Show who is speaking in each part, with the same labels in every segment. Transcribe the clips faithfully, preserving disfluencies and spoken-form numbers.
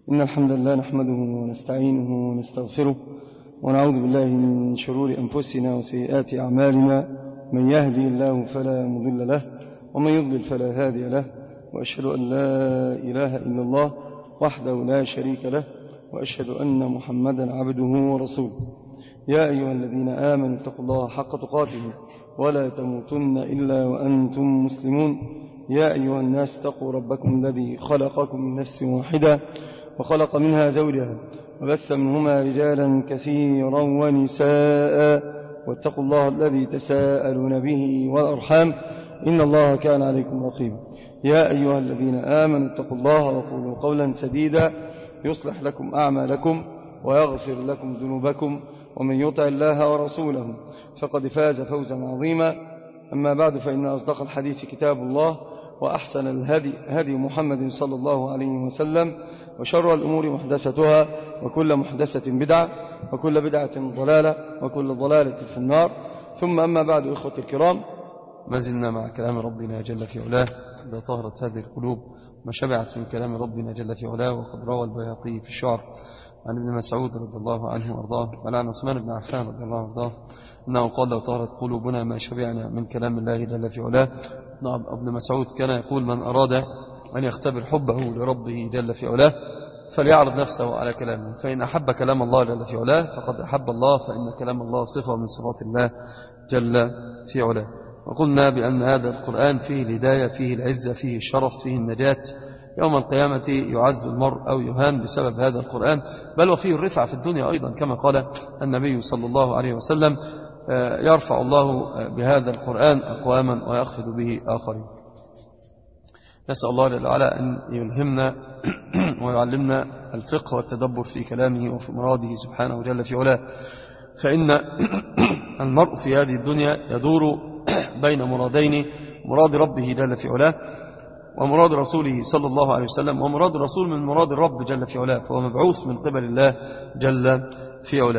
Speaker 1: إن الحمد لله نحمده ونستعينه ونستغفره ونعوذ بالله من شرور أنفسنا وسيئات أعمالنا. من يهدي الله فلا مضل له ومن يضلل فلا هادي له، وأشهد أن لا إله إلا الله وحده لا شريك له، وأشهد أن محمدا عبده ورسوله. يا أيها الذين آمنوا اتقوا الله حق تقاته ولا تموتن إلا وأنتم مسلمون. يا أيها الناس اتقوا ربكم الذي خلقكم من نفس واحدة وخلق منها زوجها وبث منهما رجالا كثيرا ونساء، واتقوا الله الذي تساءلون به والأرحام إن الله كان عليكم رقيبا. يا أيها الذين آمنوا اتقوا الله وقولوا قولا سديدا يصلح لكم أعمالكم ويغفر لكم ذنوبكم، ومن يطع الله ورسوله فقد فاز فوزا عظيما. أما بعد، فإن أصدق الحديث كتاب الله، وأحسن الهدي هدي محمد صلى الله عليه وسلم، وشر الأمور محدثتها، وكل محدثة بدعة، وكل بدعة ضلالة، وكل ضلالة في النار. ثم أما بعد، إخوة الكرام،
Speaker 2: ما زلنا مع كلام ربنا جل في علاه. إذا طهرت هذه القلوب ما شبعت من كلام ربنا جل في علاه. وقد روى البيهقي في الشعر عن ابن مسعود رضي الله عنه وارضاه، وعن عثمان بن عفان رضي الله عنه وارضاه، انه قال: لو طهرت قلوبنا ما شبعنا من كلام الله جل في علاه. ابن مسعود كان يقول: من اراد ان يختبر حبه لربه جل في علاه فليعرض نفسه على كلامه، فان احب كلام الله جل في علاه فقد احب الله، فان كلام الله صفه من صفات الله جل في علاه. وقلنا بأن هذا القرآن فيه الهداية، فيه العزة، فيه الشرف، فيه النجاة. يوم القيامة يعز المرء أو يهان بسبب هذا القرآن، بل وفيه الرفعة في الدنيا أيضا، كما قال النبي صلى الله عليه وسلم: يرفع الله بهذا القرآن أقواما ويخفض به آخرين. نسأل الله جل وعلا أن يلهمنا ويعلمنا الفقه والتدبر في كلامه وفي مراده سبحانه جل في علاه. فإن المرء في هذه الدنيا يدور بين مرادين: مراد ربه جل في علاه، ومراد رسوله صلى الله عليه وسلم. ومراد الرسول من مراد الرب جل في علاه، فهو مبعوث من قبل الله جل في علاه.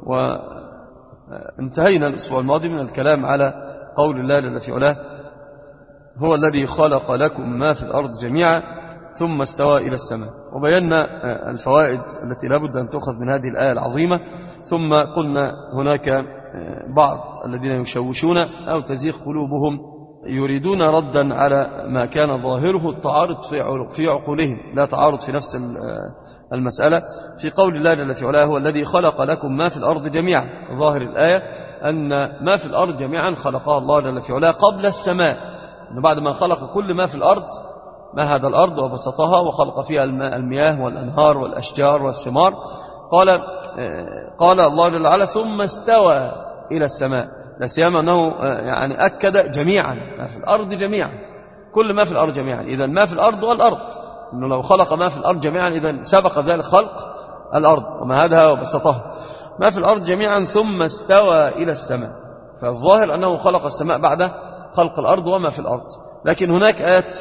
Speaker 2: وانتهينا الأسبوع الماضي من الكلام على قول الله جل في علاه: هو الذي خلق لكم ما في الأرض جميعا ثم استوى إلى السماء. وبينا الفوائد التي لابد أن تأخذ من هذه الآية العظيمة. ثم قلنا هناك بعض الذين يشوشون أو تزيغ قلوبهم يريدون ردا على ما كان ظاهره التعارض في عقولهم، لا تعارض في نفس المسألة. في قول الله جل في علاه: هو الذي خلق لكم ما في الأرض جميعا، ظاهر الآية أن ما في الأرض جميعا خلقها الله جل في علاه قبل السماء، أنه بعد ما خلق كل ما في الأرض، ما هذا الأرض وبسطها وخلق فيها المياه والأنهار والأشجار والثمار، قال قال الله جل وعلا: ثم استوى إلى السماء. لا سيما أنه يعني أكد جميعا، ما في الأرض جميعا، كل ما في الأرض جميعا. إذن ما في الأرض والأرض، إنه لو خلق ما في الأرض جميعا إذن سبق ذلك خلق الأرض ومهدها وبسطها. ما في الأرض جميعا ثم استوى إلى السماء، فالظاهر أنه خلق السماء بعد خلق الأرض وما في الأرض. لكن هناك آيات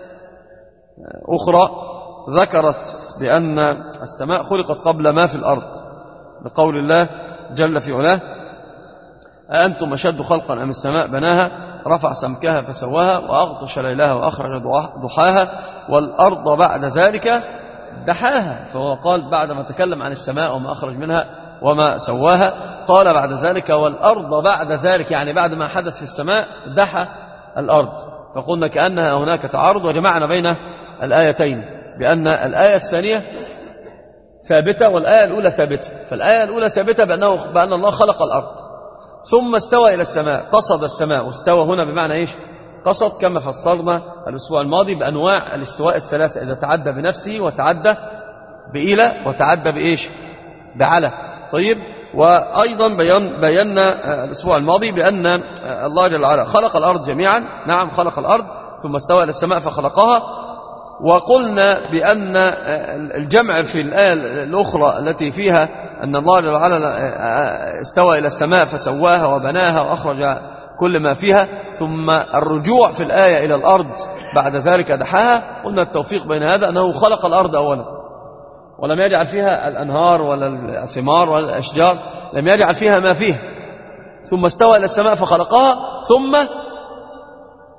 Speaker 2: أخرى ذكرت بأن السماء خلقت قبل ما في الأرض، بقول الله جل في علاه: أأنتم أشد خلقا أم السماء بناها رفع سمكها فسواها وأغطش ليلها وأخرج ضحاها والأرض بعد ذلك دحاها. فهو قال بعد ما تكلم عن السماء وما أخرج منها وما سواها، قال بعد ذلك والأرض بعد ذلك، يعني بعد ما حدث في السماء دحى الأرض. فقلنا كأنها هناك تعارض، وجمعنا بين الآيتين بأن الآية الثانية ثابتة والآية الأولى ثابتة. فالآية الأولى ثابتة بأنه بأن الله خلق الأرض ثم استوى إلى السماء، قصد السماء. واستوى هنا بمعنى إيش؟ قصد، كما فسرنا الأسبوع الماضي بأنواع الاستواء الثلاثة: إذا تعدى بنفسه، وتعدى بإلى، وتعدى بإيش؟ بعلى. طيب، وأيضا بيان بينا الأسبوع الماضي بأن الله جل وعلا خلق الأرض جميعا. نعم، خلق الأرض ثم استوى إلى السماء فخلقها. وقلنا بأن الجمع في الآية الأخرى التي فيها أن الله جل وعلا استوى إلى السماء فسواها وبناها وأخرج كل ما فيها، ثم الرجوع في الآية إلى الأرض بعد ذلك دحاها. قلنا التوفيق بين هذا أنه خلق الأرض أولا ولم يجعل فيها الأنهار ولا الثمار ولا الأشجار، لم يجعل فيها ما فيها، ثم استوى إلى السماء فخلقها، ثم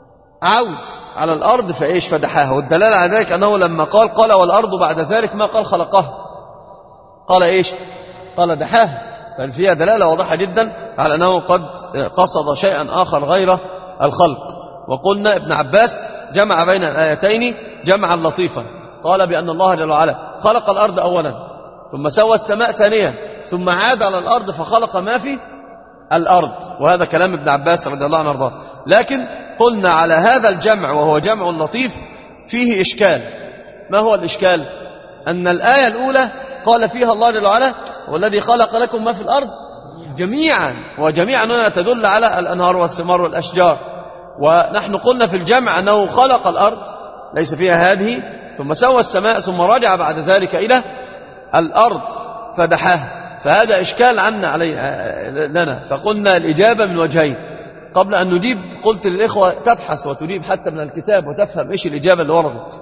Speaker 2: عود على الأرض فإيش فدحاها. والدلالة على ذلك أنه لما قال قال والأرض بعد ذلك ما قال خلقها، قال إيش قال دحاها. ففيها دلالة واضحة جدا على أنه قد قصد شيئا آخر غير الخلق. وقلنا ابن عباس جمع بين الآيتين جمعا لطيفا، قال بأن الله جل وعلا خلق الأرض أولا ثم سوى السماء ثانيا ثم عاد على الأرض فخلق ما في الأرض، وهذا كلام ابن عباس رضي الله عنه وارضاه. لكن قلنا على هذا الجمع وهو جمع لطيف فيه إشكال. ما هو الإشكال؟ أن الآية الأولى قال فيها الله جل وعلا والذي خلق لكم ما في الأرض جميعا، وجميعا هنا تدل على الأنهار والثمار والأشجار. ونحن قلنا في الجمع أنه خلق الأرض ليس فيها هذه ثم سوى السماء ثم رجع بعد ذلك إلى الأرض فدحاها. فهذا إشكال عنا علي لنا، فقلنا الإجابة من وجهين. قبل أن نجيب قلت للإخوة تبحث وتجيب حتى من الكتاب وتفهم إيش الإجابة اللي وردت.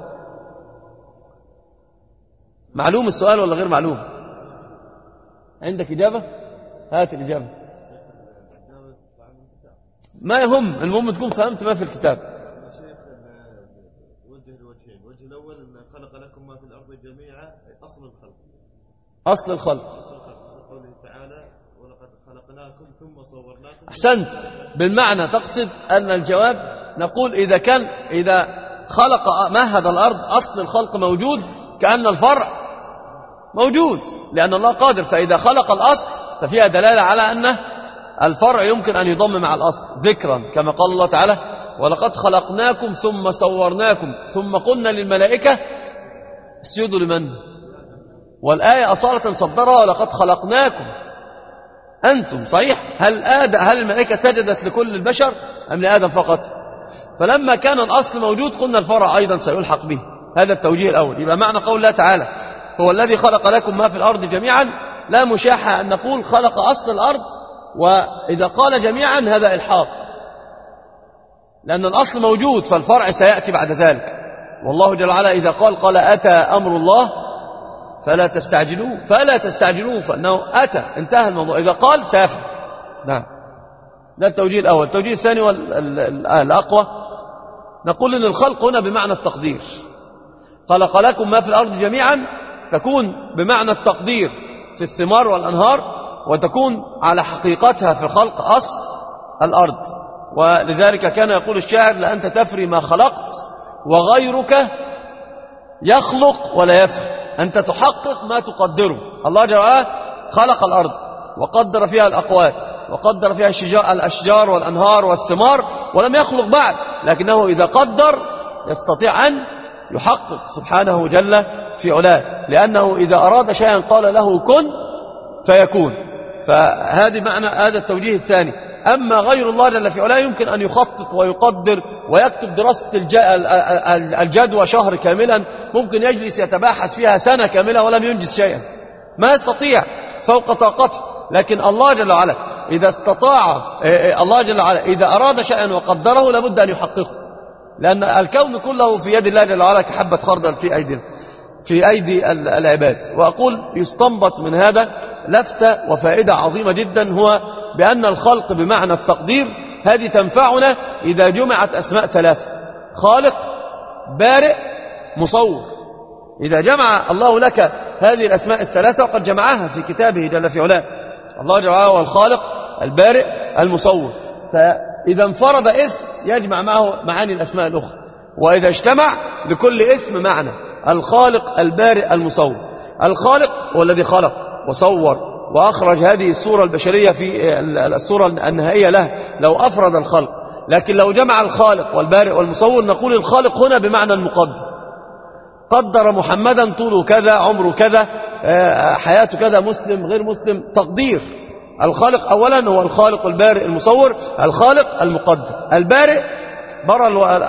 Speaker 2: معلوم السؤال ولا غير معلوم؟ عندك إجابة؟ هات الإجابة. ما يهم، المهم تكون فهمت ما في الكتاب.
Speaker 3: وجه الوجهين، الوجه الأول أن خلق لكم ما في الأرض جميعا أصل الخلق.
Speaker 2: أصل الخلق
Speaker 3: أصل الخلق قوله تعالى ولقد خلقناكم ثم صورناكم.
Speaker 2: أحسنت. بالمعنى تقصد أن الجواب نقول إذا كان إذا خلق مهد الأرض أصل الخلق موجود كأن الفرع موجود لأن الله قادر. فإذا خلق الأصل ففيها دلالة على أن الفرع يمكن أن يضم مع الأصل ذكرا، كما قال الله تعالى ولقد خلقناكم ثم صورناكم ثم قلنا للملائكة اسجدوا لمن؟ والآية أصالة صدرها ولقد خلقناكم أنتم. صحيح؟ هل آدم هل الملائكة سجدت لكل البشر أم لآدم فقط؟ فلما كان الأصل موجود قلنا الفرع أيضا سيلحق به. هذا التوجيه الأول. يبقى معنى قول الله تعالى هو الذي خلق لكم ما في الأرض جميعا لا مشاحة أن نقول خلق أصل الأرض، وإذا قال جميعا هذا إلحاق لأن الأصل موجود فالفرع سيأتي بعد ذلك. والله جل وعلا إذا قال قال أتى أمر الله فلا تستعجلوه فلا تستعجلوه فإنه أتى انتهى الموضوع. إذا قال سافر. نعم، ده التوجيه الأول. التوجيه الثاني والأقوى نقول إن الخلق هنا بمعنى التقدير. خلق لكم ما في الأرض جميعا تكون بمعنى التقدير في الثمار والأنهار، وتكون على حقيقتها في خلق أصل الأرض. ولذلك كان يقول الشاعر لأنت تفري ما خلقت وغيرك يخلق ولا يفري. أنت تحقق ما تقدره. الله جل وعلا خلق الأرض وقدر فيها الأقوات وقدر فيها الأشجار والأنهار والثمار ولم يخلق بعد، لكنه إذا قدر يستطيع أن يحقق سبحانه جل في علاه، لأنه إذا أراد شيئا قال له كن فيكون. فهذه معنى هذا التوجيه الثاني. أما غير الله جل في علاه يمكن أن يخطط ويقدر ويكتب دراسة الجدوى شهر كاملا، ممكن يجلس يتباحث فيها سنة كاملة ولم ينجز شيئا، ما يستطيع فوق طاقته. لكن الله جل وعلا إذا استطاع الله جل وعلا إذا أراد شيئا وقدره لابد أن يحققه، لأن الكون كله في يد الله جل وعلا كحبة خردل في أيدينا في أيدي العباد. وأقول يستنبط من هذا لفتة وفائدة عظيمة جدا، هو بأن الخلق بمعنى التقدير هذه تنفعنا إذا جمعت أسماء ثلاثة: خالق، بارئ، مصور. إذا جمع الله لك هذه الأسماء الثلاثة وقد جمعها في كتابه جل في علاه، الله جل وعلا هو الخالق، البارئ، المصور. فإذا انفرد اسم يجمع معه معاني الأسماء الأخرى، وإذا اجتمع لكل اسم معنى: الخالق، البارئ، المصور. الخالق هو الذي خلق وصور وأخرج هذه الصورة البشرية في الصورة النهائية له لو أفرد الخلق. لكن لو جمع الخالق والبارئ والمصور نقول الخالق هنا بمعنى المقدر. قدر محمدا طوله كذا، عمره كذا، حياته كذا، مسلم غير مسلم، تقدير. الخالق أولا هو الخالق البارئ المصور. الخالق المقدر. البارئ برى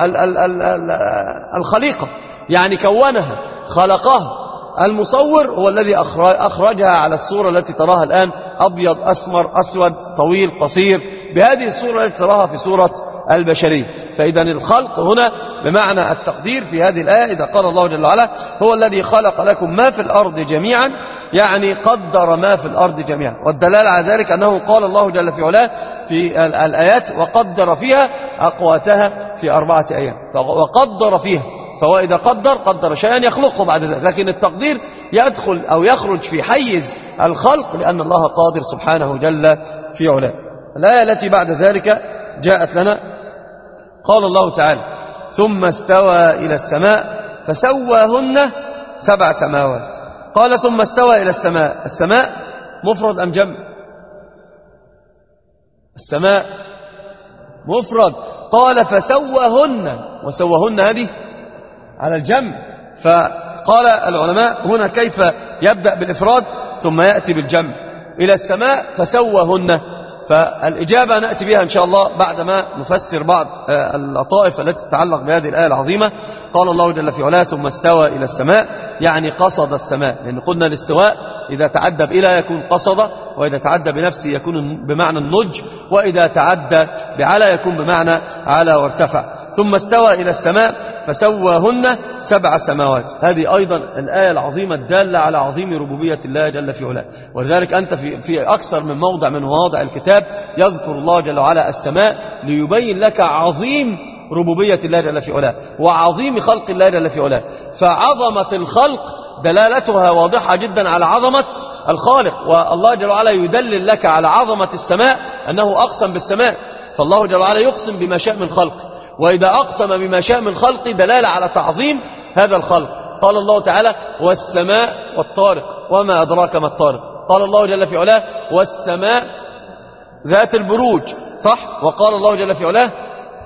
Speaker 2: الخليقة يعني كونها خلقها. المصور هو الذي أخرجها على الصورة التي تراها الآن، أبيض أسمر أسود طويل قصير، بهذه الصورة التي تراها في صورة البشرية. فإذا الخلق هنا بمعنى التقدير في هذه الآية. إذا قال الله جل وعلا هو الذي خلق لكم ما في الأرض جميعا يعني قدر ما في الأرض جميعا. والدلالة على ذلك أنه قال الله جل في علاه في الآيات وقدر فيها أقواتها في أربعة أيام، وقدر فيها، فهو إذا قدر قدر شيئا يخلقه بعد ذلك، لكن التقدير يدخل أو يخرج في حيز الخلق لأن الله قادر سبحانه جل في علاه. الآية التي بعد ذلك جاءت لنا قال الله تعالى ثم استوى إلى السماء فسواهن سبع سماوات. قال ثم استوى إلى السماء، السماء مفرد أم جمع؟ السماء مفرد. قال فسواهن، وسواهن هذه على الجمع، فقال العلماء هنا كيف يبدأ بالإفراد ثم يأتي بالجمع؟ إلى السماء فسواهن، فالإجابة نأتي بها إن شاء الله بعدما نفسر بعض اللطائف التي تتعلق بهذه الآية العظيمة. قال الله جل في علاه ثم استوى إلى السماء، يعني قصد السماء، لأن قلنا الاستواء إذا تعدى بإلى يكون قصد، وإذا تعدى بنفسه يكون بمعنى النج، وإذا تعدى بعلى يكون بمعنى على وارتفع. ثم استوى إلى السماء فسواهن سبع سماوات، هذه أيضا الآية العظيمة الدالة على عظيم ربوبية الله جل في علاه. ولذلك أنت في, في أكثر من موضع من مواضع الكتاب يذكر الله جل وعلا السماء ليبين لك عظيم ربوبية الله جل في علاه وعظيم خلق الله جل في علاه. فعظمة الخلق دلالتها واضحة جدا على عظمة الخالق، والله جل وعلا يدلل لك على عظمة السماء أنه أقسم بالسماء، فالله جل وعلا يقسم بما شاء من خلق، وإذا أقسم بما شاء من خلق دلالة على تعظيم هذا الخلق. قال الله تعالى والسماء والطارق وما أدراك ما الطارق. قال الله جل في علاه والسماء ذات البروج، صح؟ وقال الله جل في علاه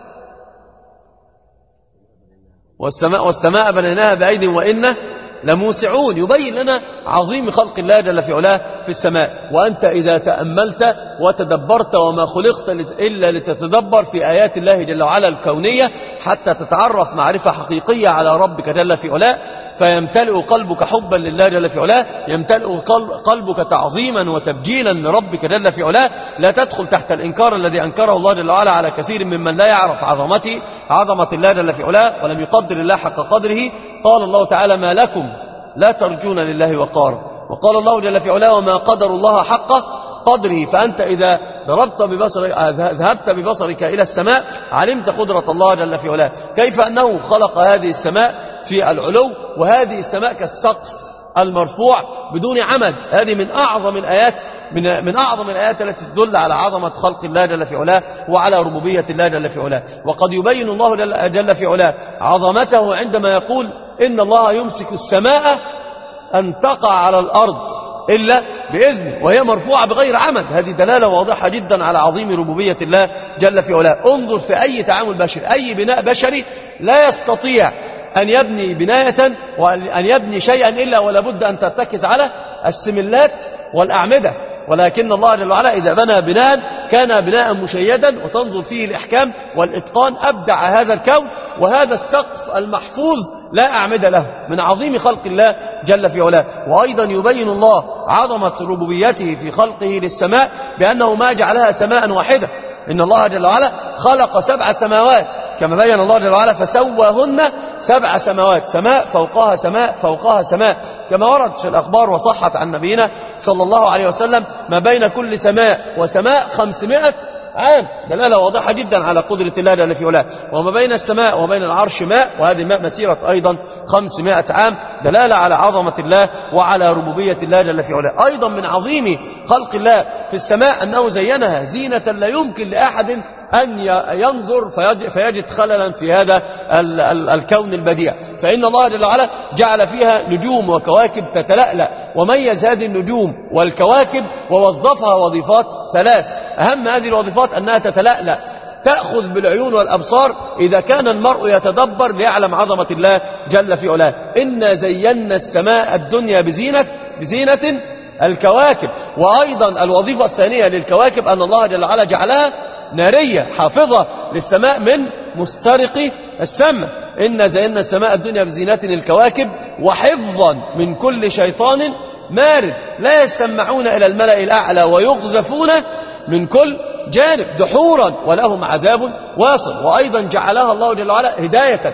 Speaker 2: والسماء والسماء بنيناها بأيد وإنا لموسعون، يبين لنا عظيم خلق الله جل في علاه في السماء. وأنت إذا تأملت وتدبرت، وما خلقت إلا لتتدبر في آيات الله جل وعلا الكونية حتى تتعرف معرفة حقيقية على ربك جل في علاه، فيمتلئ قلبك حبا لله جل في علاه، يمتلئ قلبك تعظيما وتبجيلا لربك جل في علاه. لا تدخل تحت الإنكار الذي أنكره الله جل وعلا على كثير ممن لا يعرف عظمته عظمة الله جل في علاه ولم يقدر الله حق قدره. قال الله تعالى ما لكم لا ترجون لله وقارا، وقال الله جل في علاه وما قدر الله حق قدره. فأنت إذا ضربت ببصرك ذهبت ببصرك إلى السماء علمت قدرة الله جل في علاه، كيف أنه خلق هذه السماء في العلو، وهذه السماء كالسقف المرفوع بدون عمد. هذه من أعظم الآيات من من أعظم الآيات التي تدل على عظمة خلق الله جل في علاه وعلى ربوبية الله جل في علاه. وقد يبين الله جل, جل في علاه عظمته عندما يقول إن الله يمسك السماء أن تقع على الأرض إلا بإذنه وهي مرفوعة بغير عمد. هذه دلالة واضحة جدا على عظيم ربوبية الله جل في علاه. انظر في أي تعامل بشري، أي بناء بشري لا يستطيع أن يبني بناية وأن يبني شيئا إلا ولا بد أن ترتكز على السملات والأعمدة، ولكن الله جل وعلا إذا بنى بناء كان بناء مشيدا وتنظر فيه الإحكام والإتقان. أبدع هذا الكون وهذا السقف المحفوظ لا أعمد له من عظيم خلق الله جل في علاه. وأيضا يبين الله عظمة ربوبيته في خلقه للسماء بأنه ما جعلها سماء واحدة، إن الله جل وعلا خلق سبع سماوات كما بين الله جل وعلا فسواهن سبع سماوات، سماء فوقها سماء فوقها سماء، كما ورد في الأخبار وصحت عن نبينا صلى الله عليه وسلم ما بين كل سماء وسماء خمسمائة عام، دلالة واضحة جدا على قدرة الله جل في علاه. وما بين السماء وبين العرش ماء، وهذه ماء مسيرة أيضا خمسمائة عام، دلالة على عظمة الله وعلى ربوبية الله جل في علاه. أيضا من عظيم خلق الله في السماء أنه زينها زينة لا يمكن لأحد أن ينظر فيجد خللا في هذا ال ال الكون البديع، فإن الله جل وعلا جعل فيها نجوم وكواكب تتلألأ، وميز هذه النجوم والكواكب ووظفها وظيفات ثلاث. أهم هذه الوظيفات أنها تتلألأ تأخذ بالعيون والأبصار إذا كان المرء يتدبر ليعلم عظمة الله جل في علاه. إنا زينا السماء الدنيا بزينة بزينة الكواكب. وأيضا الوظيفة الثانية للكواكب أن الله جل وعلا جعلها نارية حافظة للسماء من مسترق السماء. إنا زينا السماء الدنيا بزينة الكواكب وحفظا من كل شيطان مارد لا يسمعون إلى الملأ الأعلى ويقذفون من كل جانب دحورا ولهم عذاب واصل. وأيضا جعلها الله جل وعلا هداية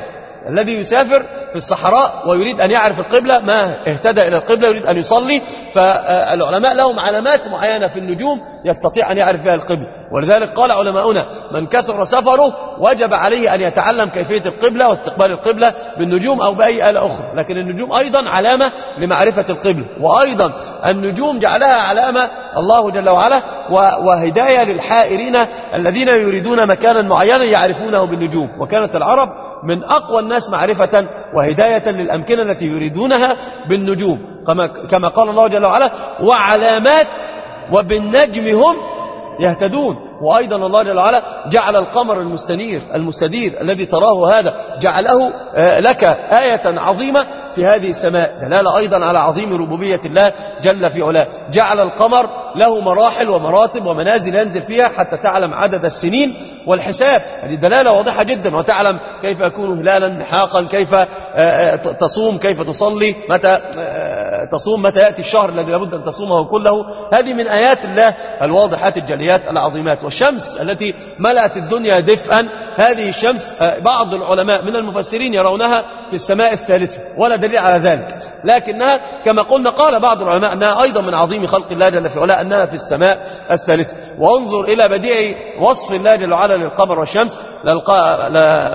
Speaker 2: الذي يسافر في الصحراء ويريد أن يعرف القبلة، ما اهتدى إلى القبلة يريد أن يصلي، فالعلماء لهم علامات معينة في النجوم يستطيع أن يعرف فيها القبلة. ولذلك قال علماؤنا من كثر سفره وجب عليه أن يتعلم كيفية القبلة واستقبال القبلة بالنجوم أو بأي آلة أخرى. لكن النجوم أيضا علامة لمعرفة القبلة، وأيضا النجوم جعلها علامة الله جل وعلا وهداية للحائرين الذين يريدون مكانا معينا يعرفونه بالنجوم. وكانت العرب من أقوى الناس معرفة وهداية للأمكنة التي يريدونها بالنجوم، كما, كما قال الله جل وعلا وعلامات وبالنجم هم يهتدون. وأيضا الله جل وعلا جعل القمر المستنير المستدير الذي تراه هذا جعله لك آية عظيمة في هذه السماء، دلالة أيضا على عظيم ربوبية الله جل في علاه. جعل القمر له مراحل ومراتب ومنازل ينزل فيها حتى تعلم عدد السنين والحساب، هذه دلالة واضحة جدا، وتعلم كيف يكون هلالا محاقا، كيف تصوم، كيف تصلي، متى تصوم، متى يأتي الشهر الذي لابد أن تصومه كله. هذه من آيات الله الواضحات الجليات العظيمات. والشمس التي ملأت الدنيا دفئا، هذه الشمس بعض العلماء من المفسرين يرونها في السماء الثالثة، ولا دليل على ذلك، لكنها كما قلنا قال بعض العلماء أنها أيضا من عظيم خلق الله جل في علاه أنها في السماء الثالثة. وانظر إلى بديع وصف الله جل وعلا للقمر والشمس، لا,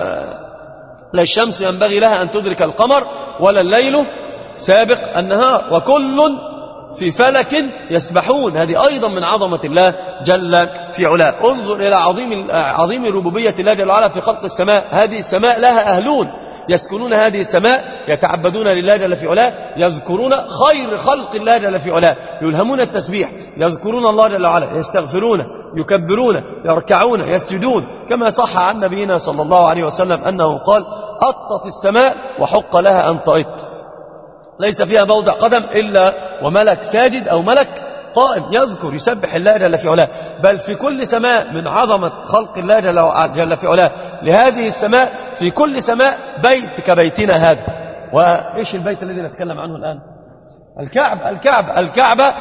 Speaker 2: لا الشمس ينبغي لها أن تدرك القمر ولا الليل سابق النهار وكل في فلك يسبحون، هذه أيضا من عظمة الله جل في علاه. انظر إلى عظيم عظيم ربوبية الله جل وعلا في خلق السماء، هذه السماء لها أهلون يسكنون هذه السماء، يتعبدون لله جل في علاه، يذكرون خير خلق الله جل في علاه، يلهمون التسبيح، يذكرون الله جل وعلا، يستغفرون، يكبرون، يركعون، يسجدون، كما صح عن نبينا صلى الله عليه وسلم أنه قال أطت السماء وحق لها أن تأط، ليس فيها موضع قدم إلا وملك ساجد أو ملك قائم يذكر يسبح الله جل في علاه. بل في كل سماء من عظمة خلق الله جل في علاه لهذه السماء، في كل سماء بيت كبيتنا هذا. وإيش البيت الذي نتكلم عنه الآن؟ الكعب الكعب الكعبة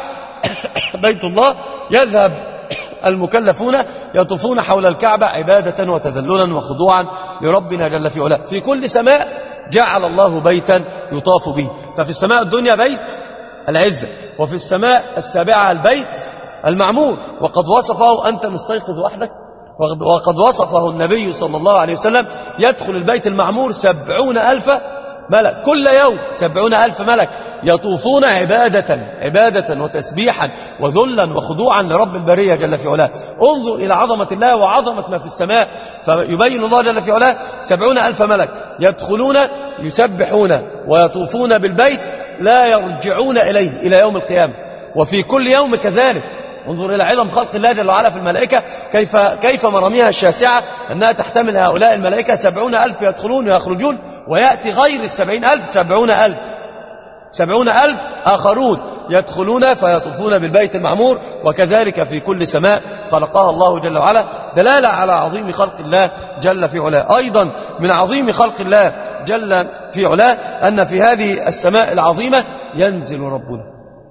Speaker 2: بيت الله، يذهب المكلفون يطوفون حول الكعبة عبادة وتذللا وخضوعا لربنا جل في علاه. في كل سماء جعل الله بيتا يطاف به، ففي السماء الدنيا بيت العزة، وفي السماء السابعة البيت المعمور. وقد وصفه أنت مستيقظ وحدك، وقد وصفه النبي صلى الله عليه وسلم يدخل البيت المعمور سبعون ألف ملك كل يوم، سبعون ألف ملك يطوفون عبادة عبادة وتسبيحا وذلا وخضوعا لرب البرية جل في علاه. انظر إلى عظمة الله وعظمة ما في السماء، فيبين الله جل في علاه سبعون ألف ملك يدخلون يسبحون ويطوفون بالبيت لا يرجعون إليه إلى يوم القيامة، وفي كل يوم كذلك. انظر إلى عظم خلق الله جل وعلا في الملائكة، كيف كيف مراميها الشاسعة أنها تحتمل هؤلاء الملائكة سبعون ألف يدخلون ويخرجون، ويأتي غير السبعين ألف سبعون ألف سبعون ألف آخرون يدخلون فيطوفون بالبيت المعمور. وكذلك في كل سماء خلقها الله جل وعلا، دلالة على عظيم خلق الله جل في علاه. أيضا من عظيم خلق الله جل في علاه أن في هذه السماء العظيمة ينزل ربنا.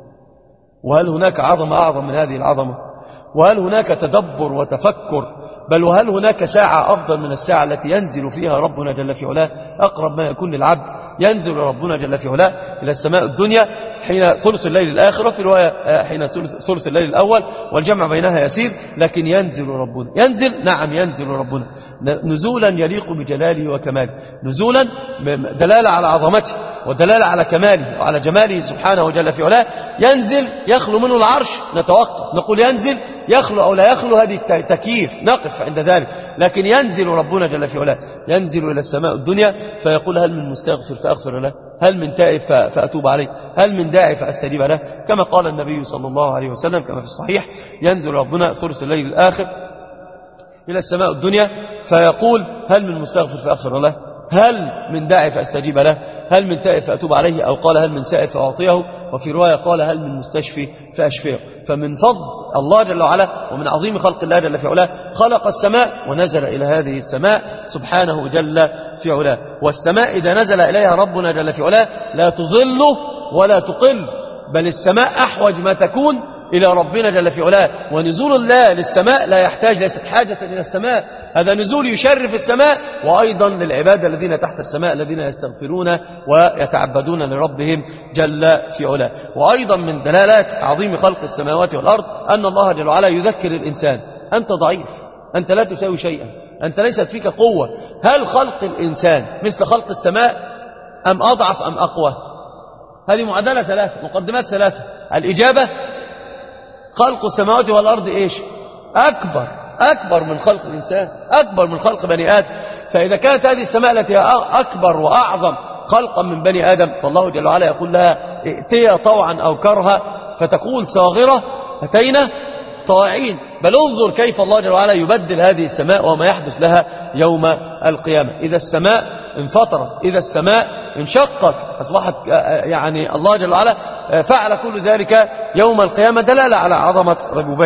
Speaker 2: وهل هناك عظمة أعظم من هذه العظمة؟ وهل هناك تدبر وتفكر؟ بل وهل هناك ساعة أفضل من الساعة التي ينزل فيها ربنا جل في علاه؟ أقرب ما يكون للعبد ينزل ربنا جل في علاه إلى السماء الدنيا حين ثلث الليل الآخر، في رواية حين ثلث الليل الأول، والجمع بينها يسير، لكن ينزل ربنا. ينزل، نعم ينزل ربنا نزولا يليق بجلاله وكماله، نزولا دلالة على عظمته ودلالة على كماله وعلى جماله سبحانه جل في علاه. ينزل يخلو منه العرش، نتوقف نقول ينزل يخلو أو لا يخلو، هذه تكييف نقف عند ذلك، لكن ينزل ربنا جل في علاه، ينزل إلى السماء الدنيا فيقول هل من مستغفر فأغفر له، هل من تائب فأتوب عليه، هل من داعي فأستجيب له، كما قال النبي صلى الله عليه وسلم كما في الصحيح ينزل ربنا ثلث الليل الآخر إلى السماء الدنيا فيقول هل من مستغفر فأغفر له، هل من داعي فأستجيب له، هل من تائب فأتوب عليه، أو قال هل من سائل فأعطيه، وفي رواية قال هل من مستشفي فأشفيه. فمن فضل الله جل وعلا ومن عظيم خلق الله جل في علاه خلق السماء ونزل إلى هذه السماء سبحانه جل في علاه. والسماء إذا نزل إليها ربنا جل في علاه لا تظل ولا تقل، بل السماء أحوج ما تكون إلى ربنا جل في علاه. ونزول الله للسماء لا يحتاج، ليست حاجة إلى السماء، هذا نزول يشرف السماء، وأيضا للعباد الذين تحت السماء الذين يستغفرون ويتعبدون لربهم جل في علاه. وأيضا من دلالات عظيم خلق السماوات والأرض أن الله جل وعلا يذكر الإنسان: أنت ضعيف، أنت لا تساوي شيئا، أنت ليست فيك قوة. هل خلق الإنسان مثل خلق السماء أم أضعف أم أقوى؟ هذه معادلة ثلاثة، مقدمات ثلاثة. الإجابة: خلق السماوات والأرض إيش؟ أكبر أكبر من خلق الإنسان، أكبر من خلق بني آدم. فإذا كانت هذه السماء التي أكبر وأعظم خلقا من بني آدم، فالله جل وعلا يقول لها: ائتيا طوعا أو كرها، فتقول صاغرة أتينا طائعين. بل انظر كيف الله جل وعلا يبدل هذه السماء وما يحدث لها يوم القيامة. إذا السماء انفطرت، إذا السماء انشقت، أصبحت يعني الله جل وعلا فعل كل ذلك يوم القيامة، دلالة على عظمة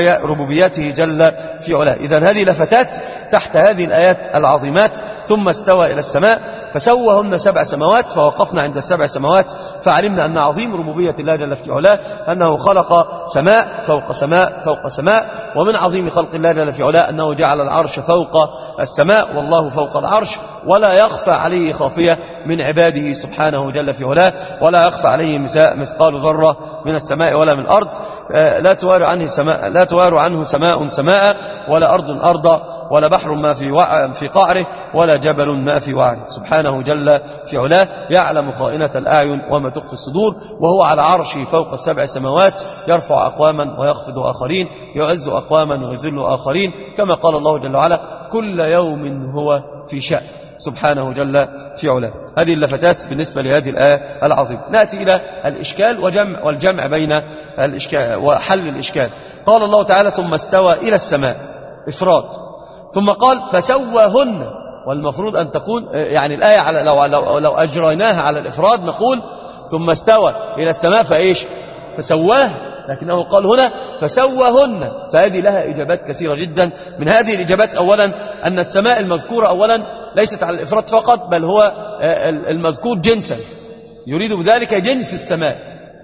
Speaker 2: ربوبيته جل في علاه. إذن هذه لفتات تحت هذه الآيات العظيمات. ثم استوى إلى السماء فسوهن سبع سماوات، فوقفنا عند السبع سماوات فعلمنا أن عظيم ربوبية الله جل في علاه أنه خلق سماء فوق سماء فوق سماء. ومن عظيم خلق الله جل في علاه أنه جعل العرش فوق السماء، والله فوق العرش، ولا يخفى عليه خافية من عباده سبحانه جل في علاه، ولا يخفى عليه مثقال ذرة من السماء ولا من الأرض. لا توار عنه سماء لا توار عنه سماء سماء، ولا أرض أرضا، ولا بحر ما في في قعره، ولا جبل ما في وعره، سبحانه جل في علاه. يعلم خائنة الأعين وما تخفي الصدور، وهو على عرشه فوق السبع سماوات، يرفع أقواما ويخفض آخرين، يعز أقواما ويذل آخرين، كما قال الله جل وعلا: كل يوم هو في شأن، سبحانه جل في علاه. هذه اللفتات بالنسبة لهذه الآية العظيمة. نأتي إلى الإشكال وجمع والجمع بين الإشكال وحل الإشكال. قال الله تعالى: ثم استوى إلى السماء، إفراد. ثم قال: فسواهن، والمفروض أن تكون يعني الآية على لو, لو, لو أجريناها على الإفراد نقول: ثم استوى إلى السماء فإيش؟ فسواه. لكنه قال هنا فسواهن، فهذه لها إجابات كثيرة جدا. من هذه الإجابات أولا أن السماء المذكورة أولا ليست على الإفراد فقط، بل هو المذكور جنسا، يريد بذلك جنس السماء.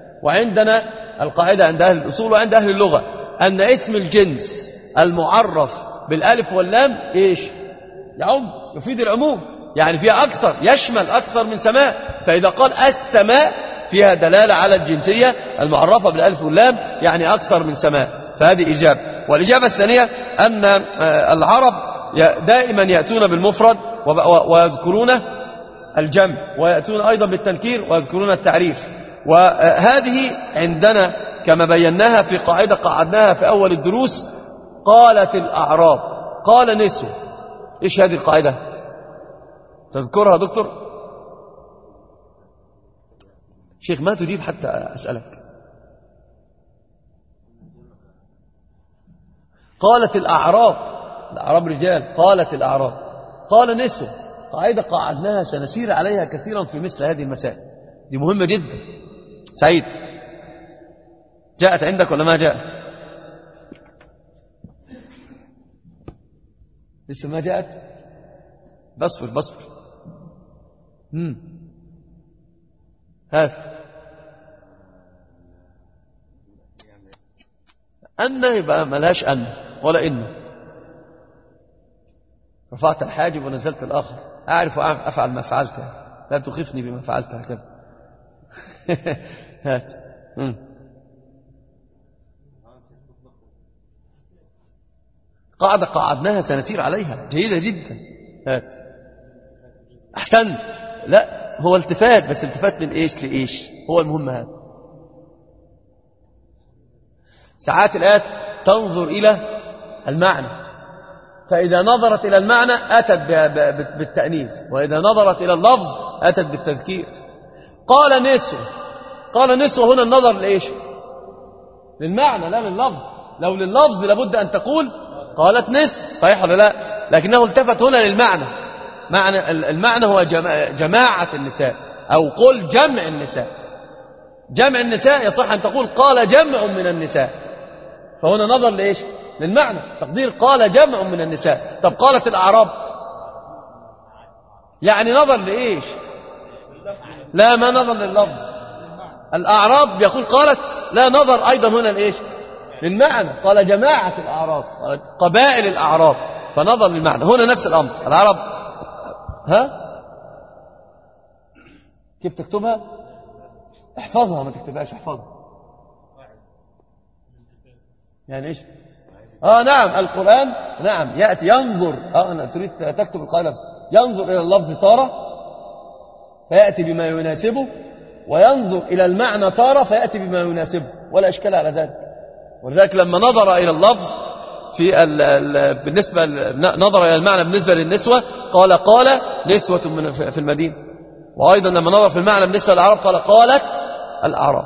Speaker 2: وعندنا القاعدة عند أهل الأصول وعند أهل اللغة أن اسم الجنس المعرف بالألف واللام إيش؟ يعم، يفيد العموم، يعني فيها أكثر، يشمل أكثر من سماء. فإذا قال السماء فيها دلالة على الجنسية المعرفة بالألف واللام، يعني أكثر من سماء. فهذه إجابة. والإجابة الثانية أن العرب دائما يأتون بالمفرد ويذكرون الجمع، ويأتون أيضا بالتنكير ويذكرون التعريف. وهذه عندنا كما بيناها في قاعدة قعدناها في أول الدروس: قالت الأعراب، قال نسوة. إيش هذه القاعدة؟ تذكرها دكتور؟ شيخ ما تجيب حتى أسألك. قالت الأعراب، الأعراب رجال، قالت الأعراب، قال نسوة. قاعدة قاعدناها سنسير عليها كثيرا في مثل هذه المسائل، دي مهمة جدا. سعيد، جاءت عندك ولا ما جاءت؟ لسه ما جاءت؟ بصبر بصبر. امم هات. أن يبقى ملهاش أن ولا إن. رفعت الحاجب ونزلت الآخر، أعرف أفعل ما فعلت، لا تخفني بما فعلت هكذا. هات. مم. قاعدة قعدناها سنسير عليها، جيدة جدا. هات. أحسنت. لا، هو التفات، بس التفات من إيش لإيش؟ هو المهم هذا. ساعات الآيات تنظر إلى المعنى، فإذا نظرت إلى المعنى أتت بالتأنيث، وإذا نظرت إلى اللفظ أتت بالتذكير. قال نسوة، قال نسوة هنا النظر لإيش؟ للمعنى لا لللفظ. لو لللفظ لابد أن تقول قالت نسوة، صحيح ولا لا؟ لكنه التفت هنا للمعنى. معنى المعنى هو جماعة النساء، أو قل جمع النساء. جمع النساء يصح أن تقول قال جمع من النساء، فهنا نظر لإيش؟ للمعنى، تقدير قال جمع من النساء. طب قالت الأعراب يعني نظر لإيش؟ لا، ما نظر لللفظ. الأعراب يقول قالت، لا، نظر أيضا هنا لإيش؟ للمعنى، قال جماعة الأعراب، قبائل الأعراب، فنظر للمعنى. هنا نفس الأمر، العرب. ها كيف تكتبها؟ احفظها، ما تكتبهاش، احفظها. يعني ايش؟ اه نعم، القرآن نعم يأتي ينظر. اه أنا تريد تكتب القاعدة، ينظر إلى اللفظ تارة فيأتي بما يناسبه، وينظر إلى المعنى تارة فيأتي بما يناسبه، ولا إشكال على ذلك. ولذلك لما نظر إلى اللفظ في ال ال بالنسبة نظر إلى المعنى بالنسبة للنسوة قال قال نسوة من في المدينة، وأيضا لما نظر في المعنى بالنسبة للأعراب قال قالت الأعراب.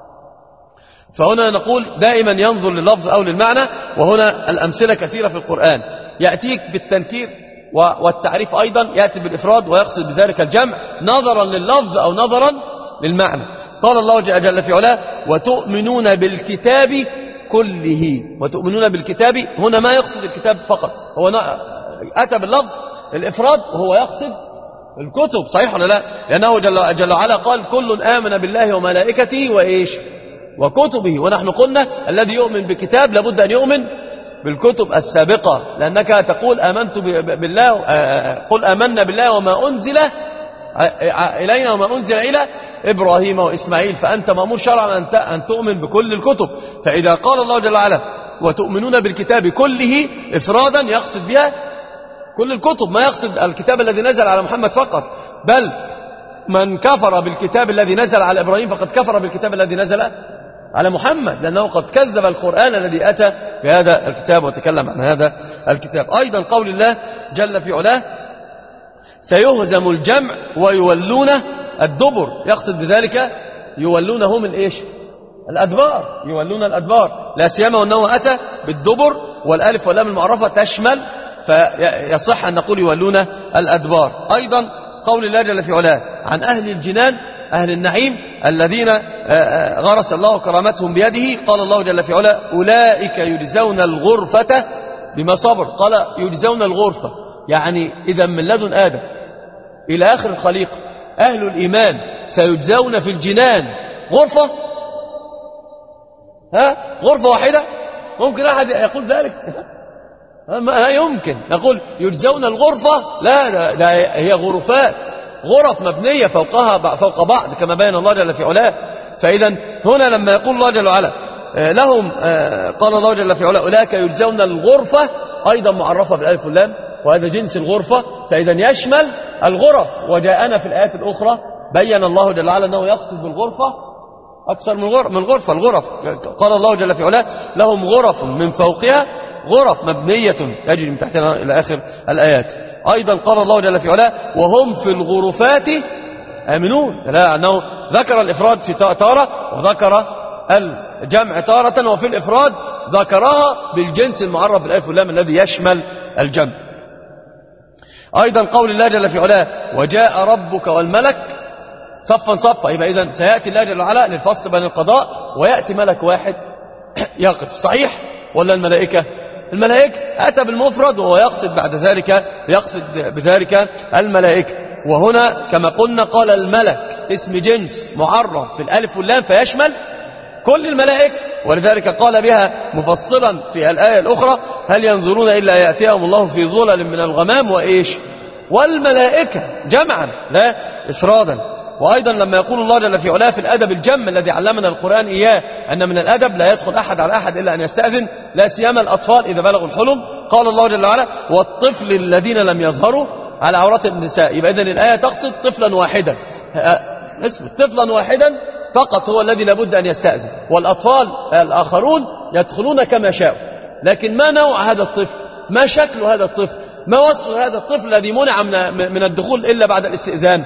Speaker 2: فهنا نقول دائما ينظر لللفظ أو للمعنى. وهنا الأمثلة كثيرة في القرآن، يأتيك بالتنكير والتعريف، أيضا يأتي بالإفراد ويقصد بذلك الجمع نظرا لللفظ أو نظرا للمعنى. قال الله جل في علاه وتؤمنون بالكتاب كله. وتؤمنون بالكتاب هنا ما يقصد الكتاب فقط، هو أتى باللفظ الإفراد وهو يقصد الكتب، صحيح ولا لا؟ لأنه جل, جل وعلا قال كل آمن بالله وملائكته وإيش وكتبه. ونحن قلنا الذي يؤمن بكتاب لابد أن يؤمن بالكتب السابقة، لأنك تقول آمنت بالله، قل آمنا بالله وما أنزل إلينا وما أنزل إلى إبراهيم وإسماعيل، فأنت مأمور شرعا أن تؤمن بكل الكتب. فإذا قال الله جل وعلا وتؤمنون بالكتاب كله إفرادا يقصد بها كل الكتب، ما يقصد الكتاب الذي نزل على محمد فقط، بل من كفر بالكتاب الذي نزل على إبراهيم فقد كفر بالكتاب الذي نزل على محمد، لأنه قد كذب القرآن الذي أتى بهذا الكتاب وتكلم عن هذا الكتاب. أيضا قول الله جل في علاه سيهزم الجمع ويولون الدبر، يقصد بذلك يولونهم الإيش الأدبار، يولون الأدبار، لا سيما وأنه أتى بالدبر والألف واللام المعرفة تشمل، فيصح أن نقول يولون الأدبار. أيضا قول الله جل في علاه عن أهل الجنان أهل النعيم الذين غرس الله كرامتهم بيده، قال الله جل في علاه أولئك يجزون الغرفة بما صبر. قال يجزون الغرفة يعني إذا من لدن آدم إلى آخر الخليقة أهل الإيمان سيجزون في الجنان غرفة، ها غرفة واحدة؟ ممكن أحد يقول ذلك؟ ما يمكن. نقول يجزون الغرفة، لا ده, ده هي غرفات، غرف مبنية فوقها فوق بعض كما بين الله جل في علاه. فإذا هنا لما يقول الله جل وعلا لهم، قال الله جل في علاه أولئك يجزون الغرفة، أيضا معرفة بالألف واللام، وهذا جنس الغرفة، فإذا يشمل الغرف. وجاءنا في الآيات الأخرى بين الله جل وعلا أنه يقصد بالغرفة أكثر من غرفة، من غرفة الغرف. قال الله جل في علاه لهم غرف من فوقها غرف مبنية تجري من تحتها إلى آخر الآيات. أيضا قال الله جل في علاه وهم في الغرفات آمنون، لا أنه ذكر الإفراد في تارة وذكر الجمع تارة، وفي الإفراد ذكرها بالجنس المعرف بالألف واللام الذي يشمل الجمع. أيضا قول الله جل في علاه وجاء ربك والملك صفا صفا، يبقى إذن سيأتي الله جل وعلا للفصل بين القضاء ويأتي ملك واحد يقف، صحيح ولا الملائكة؟ الملائكة أتى بالمفرد وهو يقصد بعد ذلك يقصد بذلك الملائكة. وهنا كما قلنا قال الملك اسم جنس معرف في الألف واللام فيشمل كل الملائكة، ولذلك قال بها مفصلا في الآية الأخرى هل ينظرون إلا يأتيهم الله في ظلل من الغمام وإيش والملائكة جمعا لا إفرادا. وأيضا لما يقول الله جل في علاه في الأدب الجم الذي علمنا القرآن إياه أن من الأدب لا يدخل أحد على أحد إلا أن يستأذن، لا سيما الأطفال إذا بلغوا الحلم، قال الله جل وعلا والطفل الذين لم يظهروا على عورات النساء. يبقى إذن الآية تقصد طفلا واحدا، اسم طفلا واحدا فقط هو الذي لابد أن يستأذن، والأطفال الآخرون يدخلون كما شاءوا. لكن ما نوع هذا الطفل، ما شكل هذا الطفل، ما وصف هذا الطفل الذي منع من الدخول إلا بعد الاستئذان؟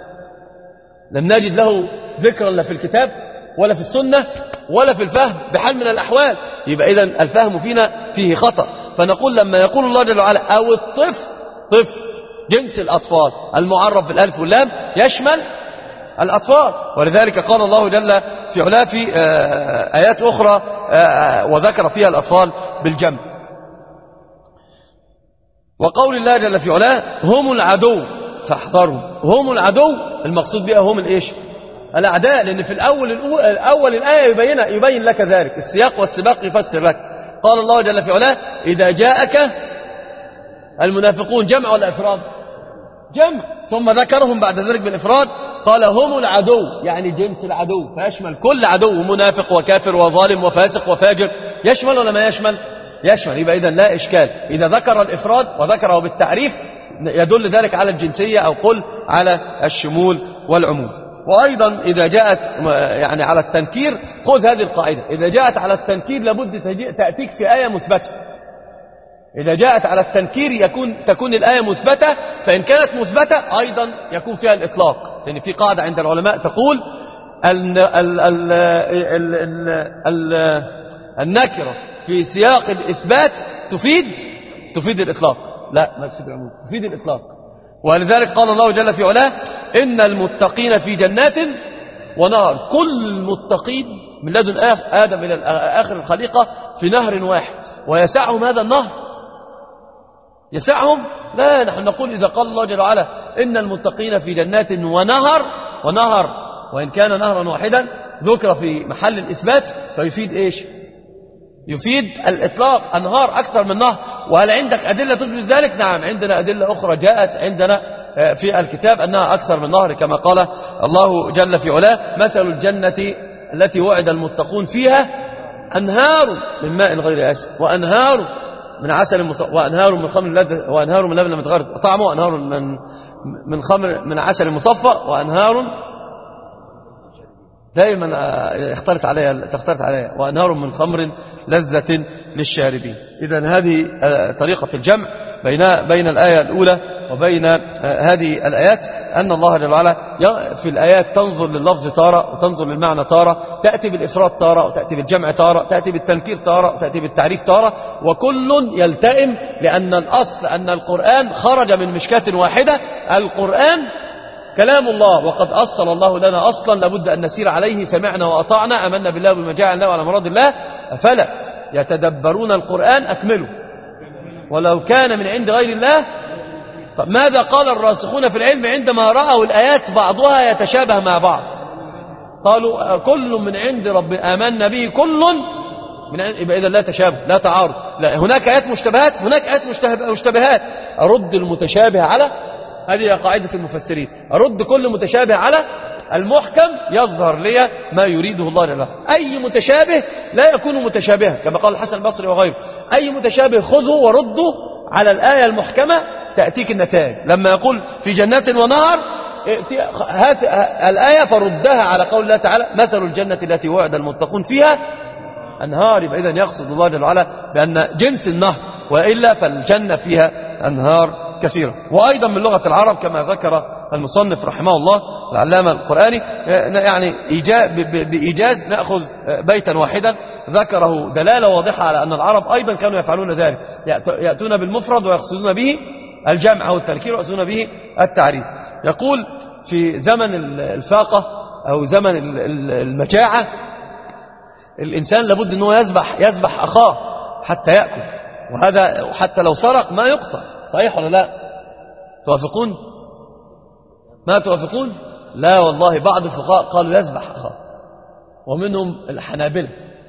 Speaker 2: لم نجد له ذكرا لا في الكتاب ولا في السنة ولا في الفهم بحال من الأحوال. يبقى إذن الفهم فينا فيه خطأ. فنقول لما يقول الله جل وعلا أو الطفل، طفل جنس الأطفال المعرف بالألف واللام يشمل الأطفال، ولذلك قال الله جل في علاه في آيات أخرى وذكر فيها الأطفال بالجمع. وقول الله جل في علاه هم العدو فاحذرهم، هم العدو المقصود بها هم الإيش الأعداء، لأن في الأول الأول الآية يبين يبين لك ذلك، السياق والسباق يفسر لك. قال الله جل في علاه إذا جاءك المنافقون، جمع ولا إفراد؟ جمع، ثم ذكرهم بعد ذلك بالإفراد، قال هم العدو، يعني جنس العدو، فيشمل كل عدو، منافق وكافر وظالم وفاسق وفاجر، يشمل ولا ما يشمل؟ يشمل. يبقى إذن لا إشكال، إذا ذكر الإفراد وذكره بالتعريف يدل ذلك على الجنسية، أو قل على الشمول والعموم. وأيضا إذا جاءت يعني على التنكير، خذ هذه القاعدة، إذا جاءت على التنكير لابد تأتيك في آية مثبتة. إذا جاءت على التنكير يكون تكون الآية مثبتة، فإن كانت مثبتة أيضا يكون فيها الإطلاق، لأن يعني في قاعدة عند العلماء تقول ال ال ال ال ال ال النكرة في سياق الإثبات تفيد تفيد الإطلاق، لا ما تفيد العموم، تفيد الإطلاق. ولذلك قال الله جل في علاه إن المتقين في جنات ونهر، كل المتقين من لدن آدم إلى آخر الخليقة في نهر واحد، ويسعهم هذا النهر؟ يسعهم؟ لا، نحن نقول إذا قال الله جل وعلا إن المتقين في جنات ونهر، ونهر وإن كان نهرا واحدا ذكر في محل الإثبات، فيفيد إيش؟ يفيد الإطلاق، أنهار أكثر من نهر. وهل عندك أدلة تثبت ذلك؟ نعم، عندنا أدلة أخرى جاءت عندنا في الكتاب أنها أكثر من نهر، كما قال الله جل في علاه مثل الجنة التي وعد المتقون فيها أنهار من ماء غير آسن، وأنهار من عسل مصفى، وأنهار من خمر لذة، وأنهار من لبن لم يتغير طعمه، وأنهار من من خمر من عسل مصفى، وأنهار دائما اختلط عليها تختلط عليها وأنهار من خمر لذة للشاربين. إذن هذه طريقة الجمع بين بين الآية الأولى وبين هذه الآيات، أن الله جل وعلا في الآيات تنظر لللفظ تارة، وتنظر للمعنى تارة، تأتي بالإفراد تارة، وتأتي بالجمع تارة، تأتي بالتنكير تارة، وتأتي بالتعريف تارة، وكل يلتئم، لأن الأصل أن القرآن خرج من مشكاة واحدة، القرآن كلام الله، وقد أصل الله لنا أصلا لابد أن نسير عليه، سمعنا وأطعنا، أمنا بالله بما جاء الله وعلى مراد الله، أفلا يتدبرون القرآن أكملوا ولو كان من عند غير الله. طب ماذا قال الراسخون في العلم عندما رأوا الآيات بعضها يتشابه مع بعض؟ قالوا كل من عند رب آمنا به كل من عند، يبقى إذا لا تشابه لا تعارض، لا هناك آيات مشتبهات هناك آيات مشتبهات، أرد المتشابه على، هذه قاعدة المفسرين، أرد كل متشابه على المحكم يظهر لي ما يريده الله جل وعلا. أي متشابه لا يكون متشابها، كما قال الحسن البصري وغيره، أي متشابه خذه ورده على الآية المحكمة تأتيك النتائج. لما يقول في جنات ونهر، هات الآية فردها على قول الله تعالى مثل الجنة التي وعد المتقون فيها أنهار، يبقى إذن يقصد الله جل وعلا بأن جنس النهر، وإلا فالجنة فيها أنهار كثيرة. وأيضا من لغة العرب كما ذكر المصنف رحمه الله العلامة القرآني، يعني بإيجاز نأخذ بيتا واحدا ذكره دلالة واضحة على أن العرب أيضا كانوا يفعلون ذلك، يأتون بالمفرد ويقصدون به الجمع أو التنكير ويقصدون به التعريف. يقول في زمن الفاقة أو زمن المجاعة الإنسان لابد أنه يذبح يذبح أخاه حتى يأكل، وهذا حتى لو سرق ما يقطع، صحيح ولا لا؟ توافقون؟ ما توافقون؟ لا والله، بعض الفقهاء قالوا يذبح أخاه، ومنهم الحنابلة.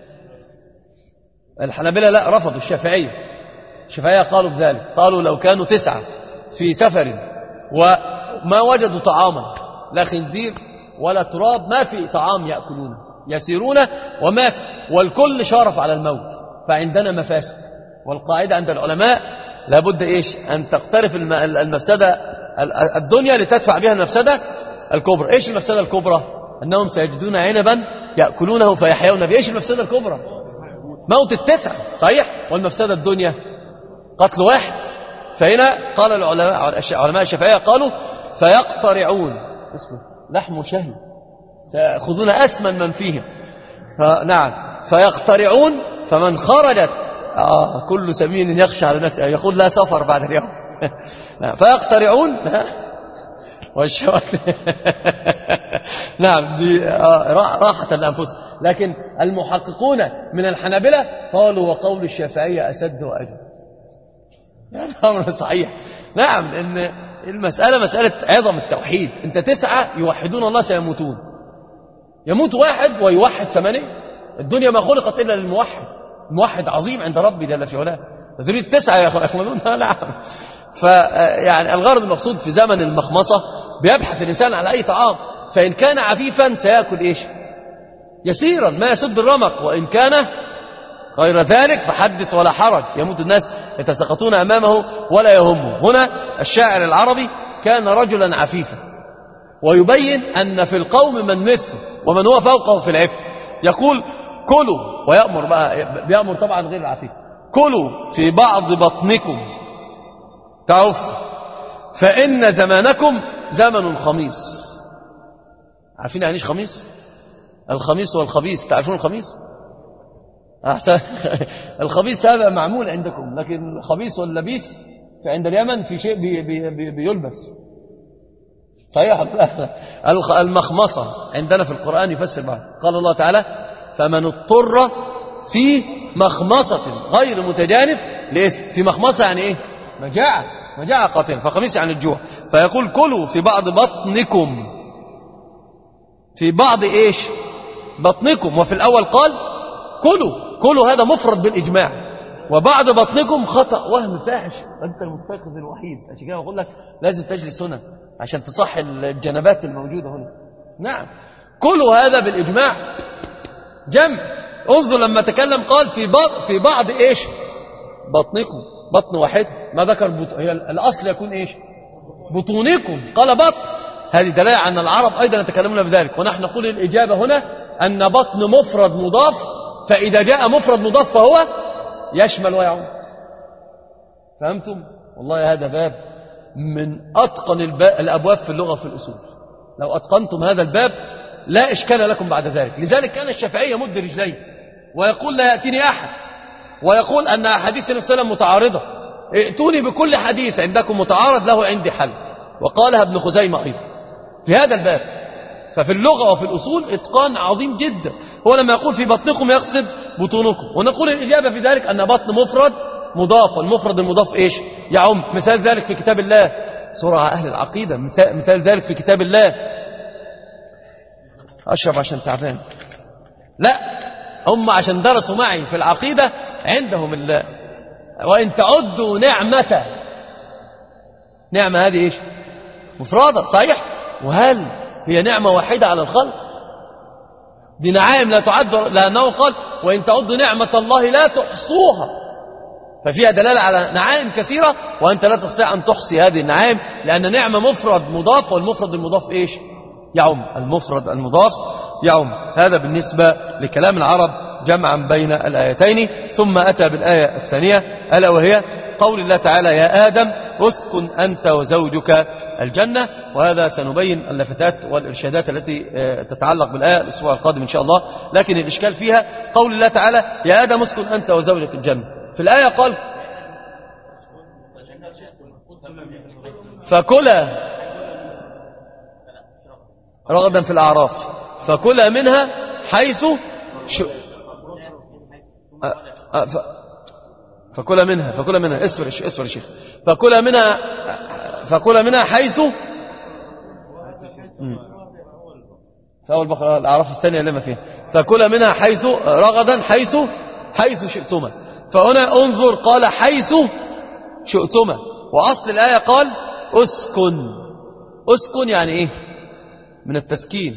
Speaker 2: الحنابلة لا، رفضوا. الشافعية الشافعية قالوا بذلك، قالوا لو كانوا تسعة في سفر وما وجدوا طعاما، لا خنزير ولا تراب، ما في طعام يأكلونه، يسيرون وما في، والكل شارف على الموت، فعندنا مفاسد. والقاعدة عند العلماء لابد إيش؟ أن تقترف المفسدة الدنيا لتدفع بها المفسدة الكبرى. إيش المفسدة الكبرى؟ أنهم سيجدون عنبا يأكلونه فيحيون به. إيش المفسدة الكبرى؟ موت التسعة، صحيح. والمفسدة الدنيا قتل واحد. فهنا قال العلماء علماء الشافعية قالوا فيقترعون، اسمه لحم شهي، سيأخذون أسمن من فيهم، فنعم فيقترعون، فمن خرجت آه كل سمين يخشى على نفسه يقول لا سفر بعد اليوم نعم فيقترعون والشواك نعم دي آه راحة لأنفسهم. لكن المحققون من الحنابلة قالوا وقول الشافعية أسد وأجد. يعني أمر صحيح. نعم، إن المسألة مسألة عظم التوحيد. أنت تسعة يوحدون الله سيموتون، يموت واحد ويوحد ثمانية. الدنيا ما خلقت إلا للموحد، الموحد عظيم عند ربي جل في علاه. تريد تسعة يا أخوان؟ نعم. فيعني الغرض المقصود في زمن المخمصة بيبحث الإنسان على أي طعام، فإن كان عفيفا سيأكل إيش؟ يسيرا ما يسد الرمق، وإن كان غير ذلك فحدث ولا حرج، يموت الناس يتساقطون أمامه ولا يهمه. هنا الشاعر العربي كان رجلا عفيفا، ويبين أن في القوم من مثله ومن هو فوقه في العفة. يقول كلوا، ويأمر بقى، بيأمر طبعا غير العفيف، كلوا في بعض بطنكم تعف، فإن زمانكم زمن خميس. عارفين يعني ايش خميس؟ الخميس والخبيث، تعرفون الخميس؟ أحسن. الخبيث هذا معمول عندكم، لكن الخبيث واللبيث فعند اليمن في شيء بي بي بي بيلبس. صحيح. المخمصة عندنا في القرآن يفسر بعض. قال الله تعالى فمن اضطر في مخمصة غير متجانف لإثم. في مخمصة يعني إيه؟ مجاعة، مجاعة قاتلة، فخميس يعني الجوع. فيقول كلوا في بعض بطنكم، في بعض إيش؟ بطنكم. وفي الأول قال كلوا، كلوا هذا مفرد بالإجماع، وبعد بطنكم خطأ وهم فاحش. أنت المستيقظ الوحيد، عشان كده بقول لك لازم تجلس هنا عشان تصح الجنبات الموجودة هنا. نعم، كلوا هذا بالإجماع جمع. انظر لما تكلم قال في بعض، في بعض إيش؟ بطنكم، بطن واحد، ما ذكر بط... هي الأصل يكون إيش؟ بطونكم، قال بطن. هذه دلالة أن العرب أيضا يتكلمون بذلك. ونحن نقول الإجابة هنا أن بطن مفرد مضاف، فإذا جاء مفرد مضاف فهو يشمل ويعم. فهمتم؟ والله هذا باب من أتقن الأبواب في اللغة في الأصول. لو أتقنتم هذا الباب لا إشكال لكم بعد ذلك. لذلك كان الشافعي يمد رجليه ويقول لا يأتيني أحد، ويقول أن أحاديث النبي صلى الله عليه وسلم متعارضة، ائتوني بكل حديث عندكم متعارض له عندي حل. وقالها ابن خزيمة أيضا في هذا الباب. ففي اللغة وفي الأصول إتقان عظيم جدا. هو لما يقول في بطنكم يقصد بطونكم. ونقول الإجابة في ذلك أن بطن مفرد مضاف، والمفرد المضاف إيش؟ يعم. مثال ذلك في كتاب الله، سورة أهل العقيدة، مثال ذلك في كتاب الله. أشرب عشان تعبان؟ لا، هم عشان درسوا معي في العقيدة عندهم الله. وإن تعدوا نعمة، نعمة هذه إيش؟ مفردة صحيح. وهل هي نعمة واحدة على الخلق؟ دي نعائم لا تعد، لأنه قال وإن تعدوا نعمة الله لا تحصوها، ففيها دلالة على نعائم كثيرة، وأنت لا تستطيع أن تحصي هذه النعائم، لأن نعمة مفرد مضاف، والمفرد المضاف إيش؟ يعم. المفرد المضاف يعم. هذا بالنسبة لكلام العرب جمعا بين الآيتين. ثم أتى بالآية الثانية ألا وهي قول الله تعالى يا آدم اسكن أنت وزوجك الجنة. وهذا سنبين اللفتات والإرشادات التي تتعلق بالآية الأسبوع القادم إن شاء الله. لكن الإشكال فيها قول الله تعالى يا آدم اسكن أنت وزوجك الجنة. في الآية قال فكلا رغدا في الأعراف، فكلا منها حيث ش... ف... فكلا منها فكلا منها اسفر اسفر يا شيخ فكلا منها فكلا منها حيث في أول بقرة الأعراف الثانية لما فيها فكلا منها حيث رغدا حيث حيث شئتما. فهنا انظر قال حيث شئتما، وأصل الآية قال اسكن. اسكن يعني إيه؟ من التسكين.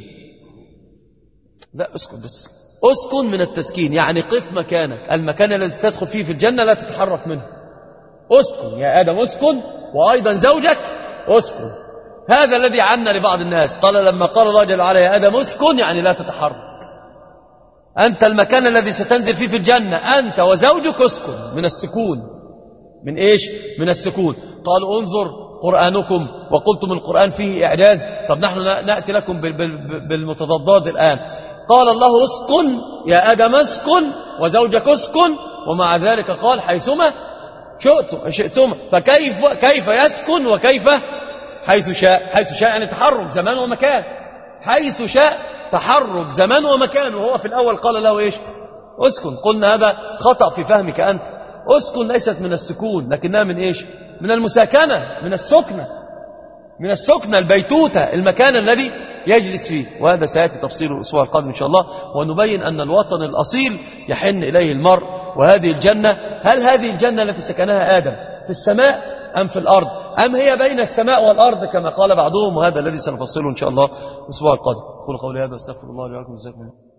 Speaker 2: لا اسكن بس، اسكن من التسكين يعني قف مكانك، المكان الذي تدخل فيه في الجنة لا تتحرك منه. اسكن يا آدم اسكن، وأيضا زوجك اسكن. هذا الذي عنا لبعض الناس. قال لما قال الله جل وعلا يا آدم اسكن يعني لا تتحرك، أنت المكان الذي ستنزل فيه في الجنة أنت وزوجك اسكن. من السكون، من إيش؟ من السكون. قالوا انظر قرآنكم، وقلتم القرآن فيه إعجاز. طب نحن نأتي لكم بالمتضادات الآن. قال الله اسكن يا آدم اسكن وزوجك اسكن، ومع ذلك قال حيثما شئتما. فكيف كيف يسكن وكيف حيث شاء؟ حيث شاء يعني تحرك زمان ومكان، حيث شاء تحرك زمان ومكان. وهو في الأول قال له إيش؟ اسكن. قلنا هذا خطأ في فهمك أنت. اسكن ليست من السكون، لكنها من إيش؟ من المساكنة، من السكنة، من السكنة البيتوتة، المكان الذي يجلس فيه، وهذا سيأتي تفصيله الأسبوع القادم إن شاء الله، ونبين أن الوطن الأصيل يحن إليه المرء. وهذه الجنة، هل هذه الجنة التي سكنها آدم في السماء أم في الأرض، أم هي بين السماء والأرض كما قال بعضهم؟ وهذا الذي سنفصله إن شاء الله الأسبوع القادم. أقول قولي هذا، استغفر الله لي ولكم، جزاكم الله.